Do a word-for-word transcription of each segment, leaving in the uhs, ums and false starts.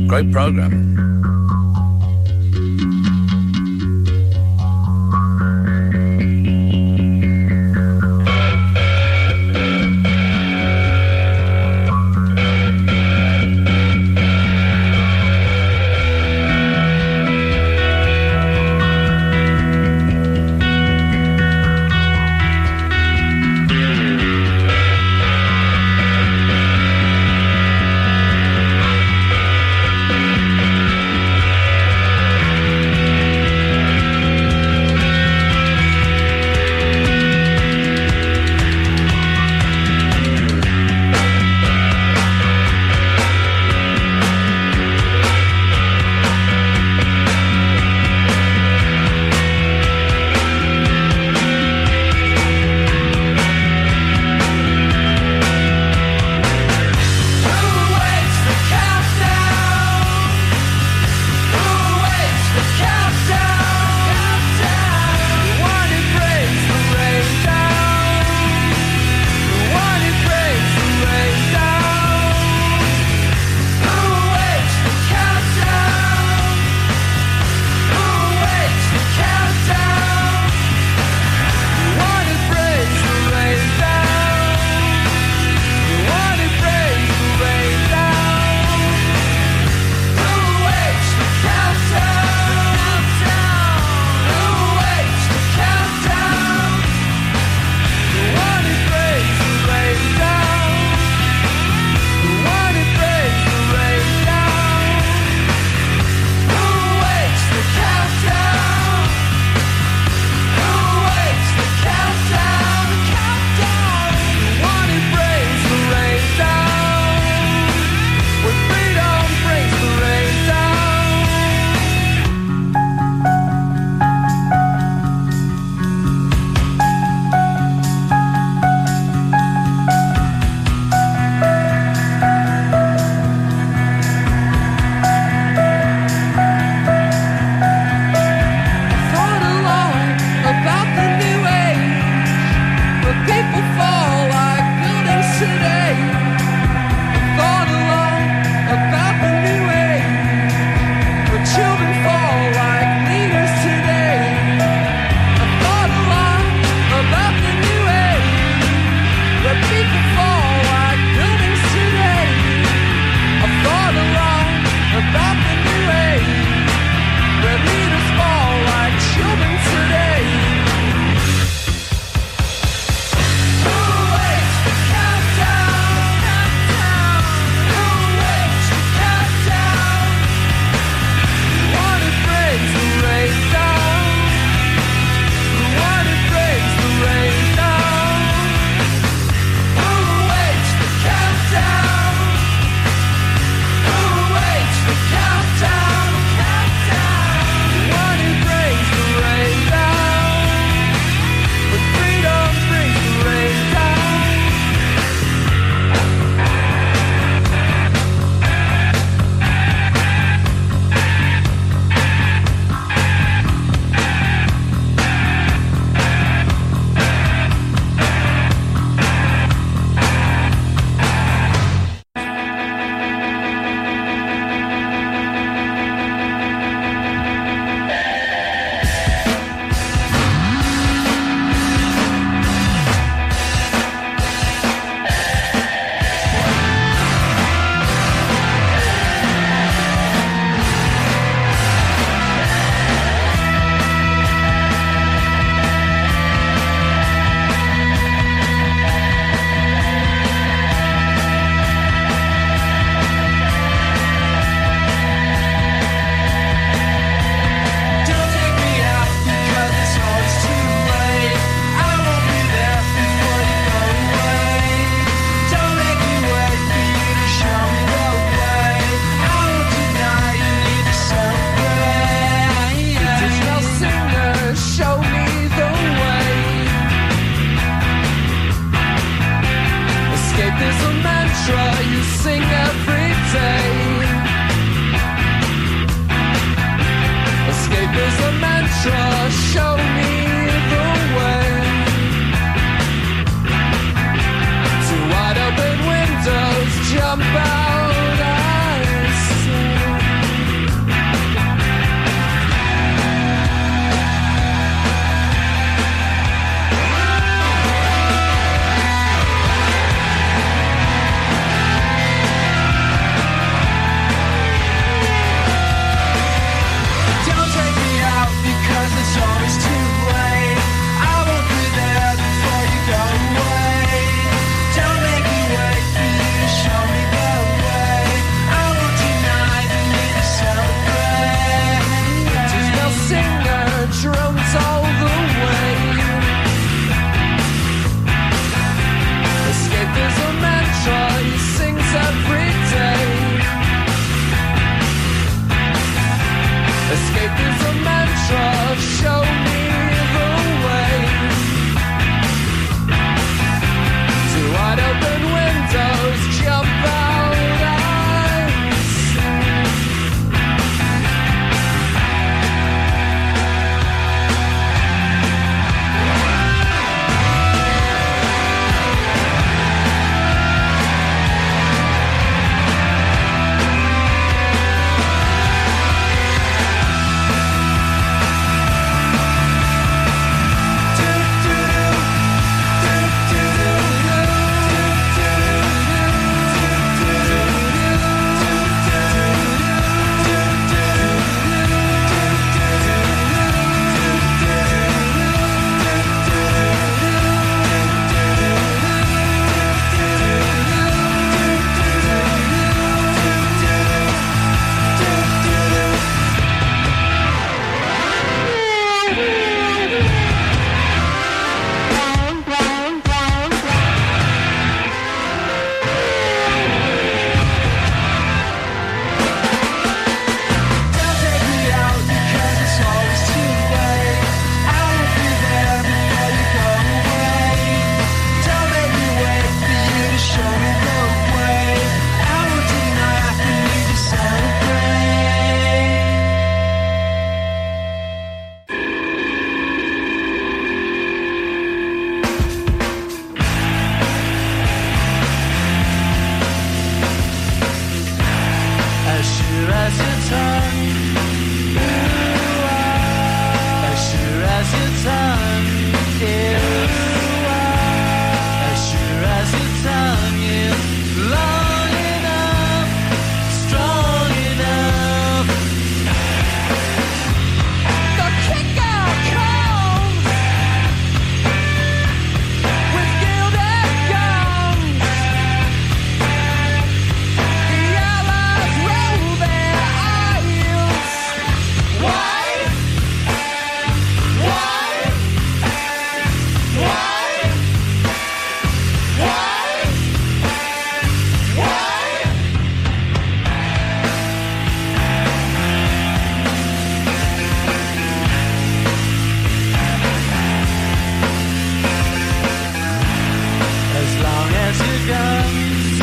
Great program. sure as your tongue, you are. As sure as your tongue, you are. As sure as your tongue is long enough, strong enough. The kicker comes with gilded gums. The allies roll their eyes. Why? Why? Why? Why? Why? As long as your guns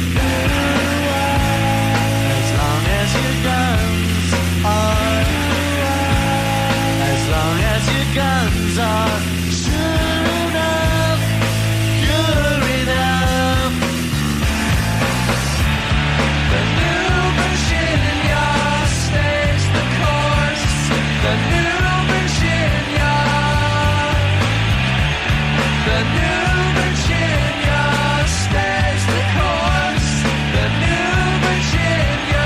as long as your guns are, as long as your guns are sure enough, pure enough. The new Virginia stays the course. The new Virginia. The new Virginia stays the course. The new Virginia.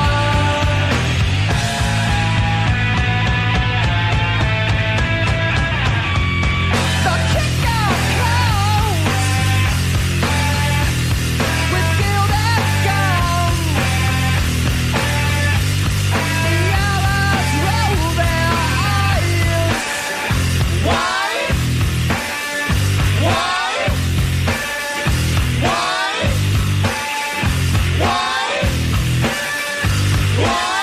The kicker comes with gilded gums. The allies roll their eyes. Why? Why? Why? Why? Why?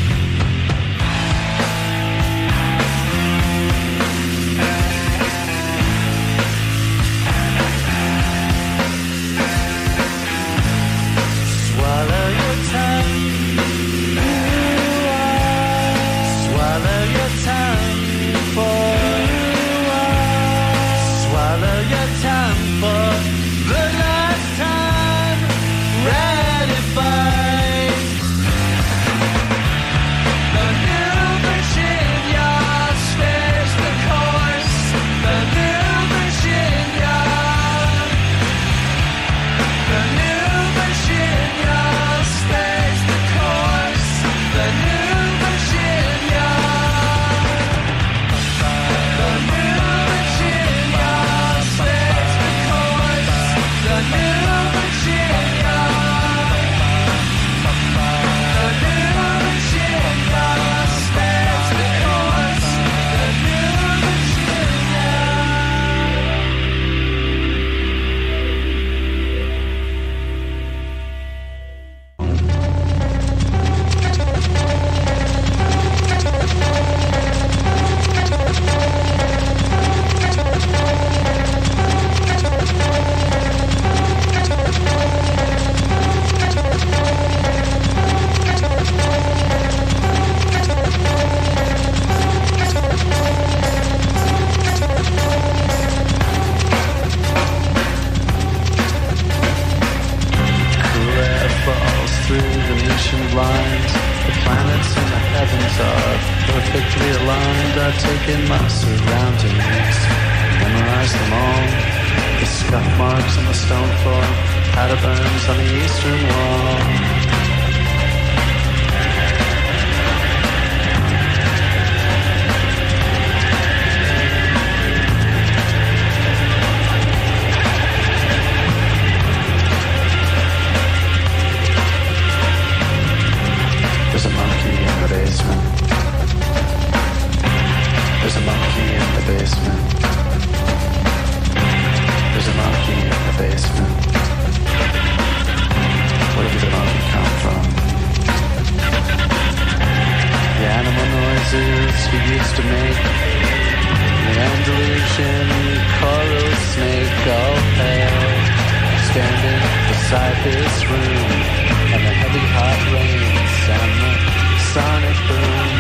Swallow your tongue. Swallow your tongue for swallow your tongue for the last time. Ratified. The new Virginia stays the course. The new Virginia. The new Virginia stays the course. The new Virginia. The new Virginia stays the course. The new Virginia. The new Virginia stays the course. The new Virginia. Cool air falls through the mission blinds. The planets in the heavens are perfectly aligned. I've taken my surroundings, memorized them all. The scuff marks on the stone floor, powder burns on the eastern wall. There's a monkey in the basement. There's a monkey in the basement. There's a monkey in the basement. Where did the monkey come from? The animal noises he used to make. The Andalusian coral snake, all pale, standing beside this room, and the heavy hot rains and the sonic boom.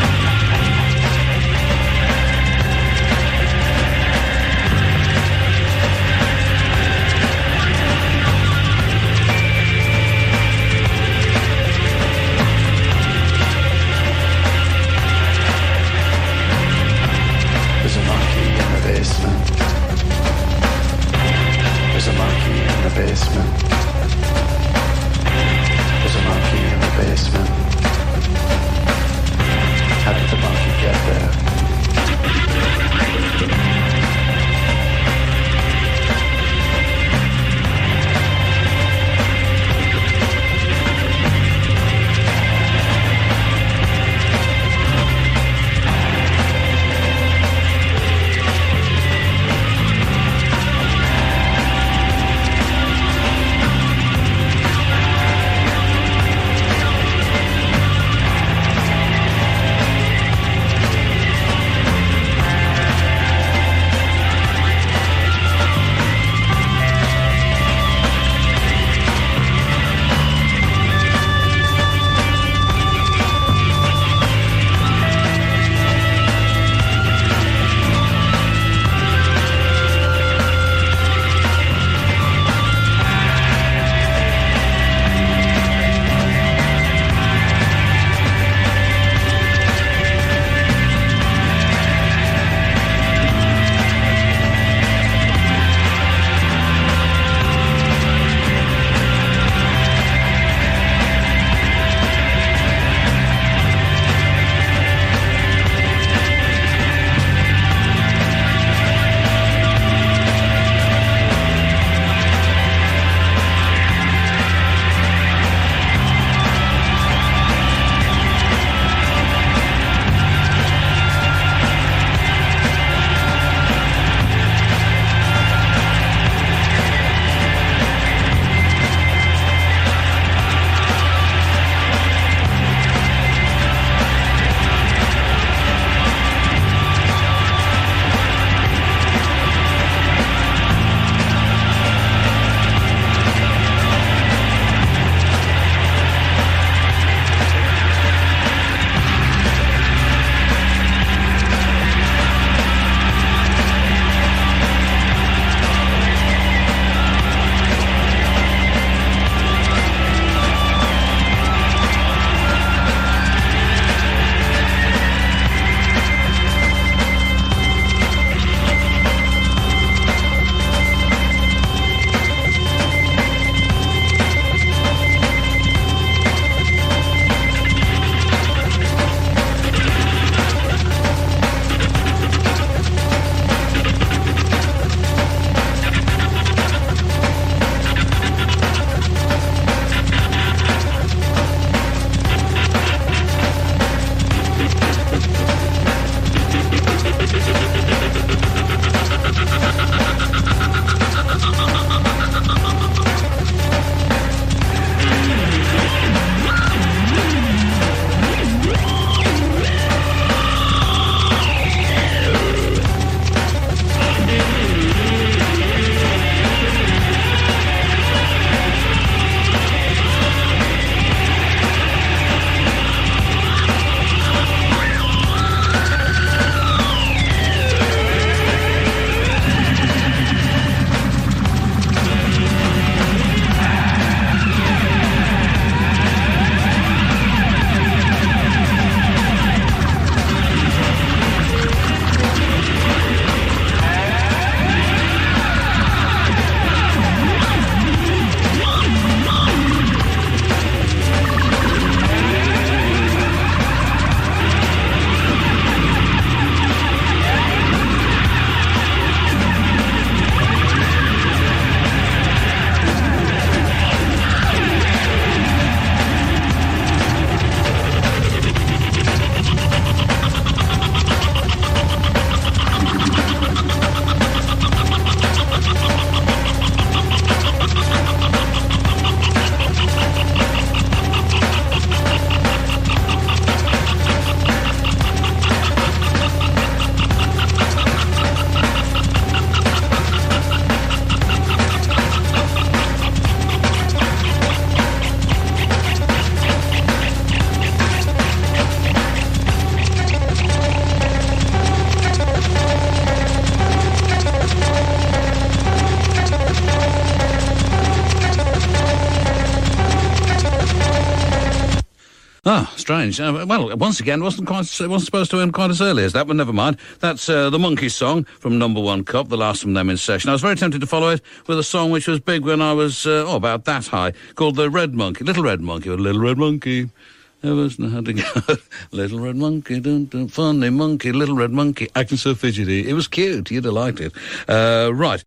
Ah, strange. Uh, well, once again, it wasn't quite. It wasn't supposed to end quite as early as that, but never mind. That's uh, the Monkees song from Number One Cup, the last from them in session. I was very tempted to follow it with a song which was big when I was uh, oh about that high, called the Red Monkey, Little Red Monkey, or Little Red Monkey. Never know how to go. Little red monkey, dun, dun, funny monkey, little red monkey, acting so fidgety. It was cute. You'd have liked it. Uh, right.